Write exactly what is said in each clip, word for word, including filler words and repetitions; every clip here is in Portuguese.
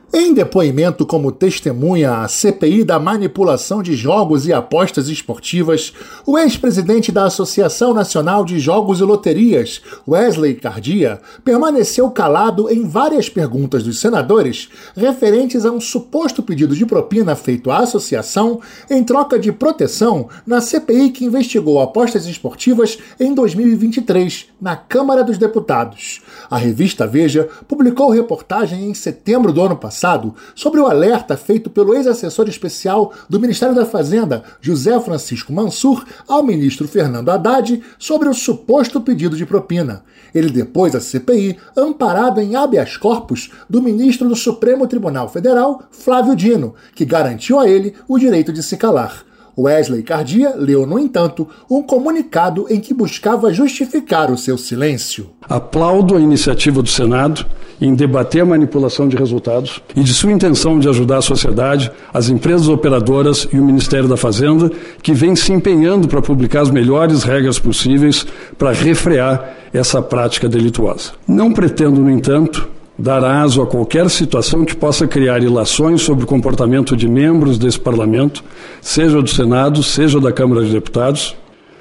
Em depoimento como testemunha à C P I da manipulação de jogos e apostas esportivas, o ex-presidente da Associação Nacional de Jogos e Loterias, Wesley Cardia, permaneceu calado em várias perguntas dos senadores referentes a um suposto pedido de propina feito à associação em troca de proteção na C P I que investigou apostas esportivas em dois mil e vinte e três, na Câmara dos Deputados. A revista Veja publicou reportagem em setembro do ano passado sobre o alerta feito pelo ex-assessor especial do Ministério da Fazenda, José Francisco Mansur, ao ministro Fernando Haddad sobre o suposto pedido de propina. Ele depôs à C P I amparado em habeas corpus do ministro do Supremo Tribunal Federal, Flávio Dino, que garantiu a ele o direito de se calar. Wesley Cardia leu, no entanto, um comunicado em que buscava justificar o seu silêncio. Aplaudo a iniciativa do Senado em debater a manipulação de resultados e de sua intenção de ajudar a sociedade, as empresas operadoras e o Ministério da Fazenda, que vem se empenhando para publicar as melhores regras possíveis para refrear essa prática delituosa. Não pretendo, no entanto, dar aso a qualquer situação que possa criar ilações sobre o comportamento de membros desse parlamento, seja do Senado, seja da Câmara de Deputados.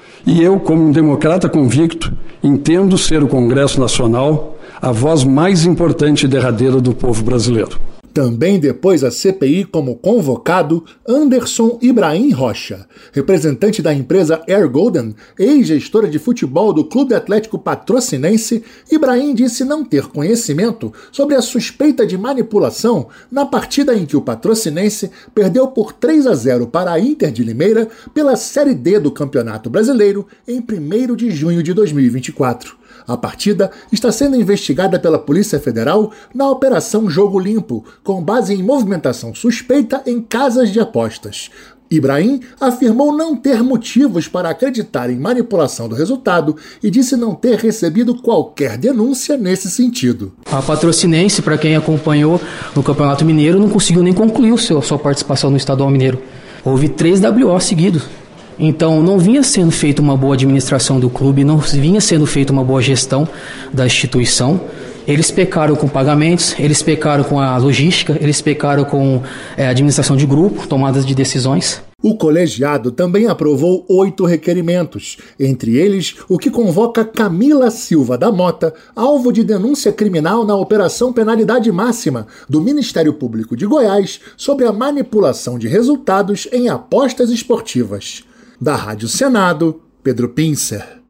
E eu, como um democrata convicto, entendo ser o Congresso Nacional a voz mais importante e derradeira do povo brasileiro. Também depôs a C P I como convocado Anderson Ibrahim Rocha, representante da empresa Air Golden, ex-gestora de futebol do Clube Atlético Patrocinense. Ibrahim disse não ter conhecimento sobre a suspeita de manipulação na partida em que o Patrocinense perdeu por três a zero para a Inter de Limeira pela Série D do Campeonato Brasileiro em primeiro de junho de dois mil e vinte e quatro. A partida está sendo investigada pela Polícia Federal na Operação Jogo Limpo, com base em movimentação suspeita em casas de apostas. Ibrahim afirmou não ter motivos para acreditar em manipulação do resultado e disse não ter recebido qualquer denúncia nesse sentido. A Patrocinense, para quem acompanhou no Campeonato Mineiro, não conseguiu nem concluir a sua participação no Estadual Mineiro. Houve três W O seguidos. Então, não vinha sendo feita uma boa administração do clube, não vinha sendo feita uma boa gestão da instituição. Eles pecaram com pagamentos, eles pecaram com a logística, eles pecaram com é, administração de grupo, tomadas de decisões. O colegiado também aprovou oito requerimentos, entre eles o que convoca Camila Silva da Mota, alvo de denúncia criminal na Operação Penalidade Máxima do Ministério Público de Goiás sobre a manipulação de resultados em apostas esportivas. Da Rádio Senado, Pedro Pincer.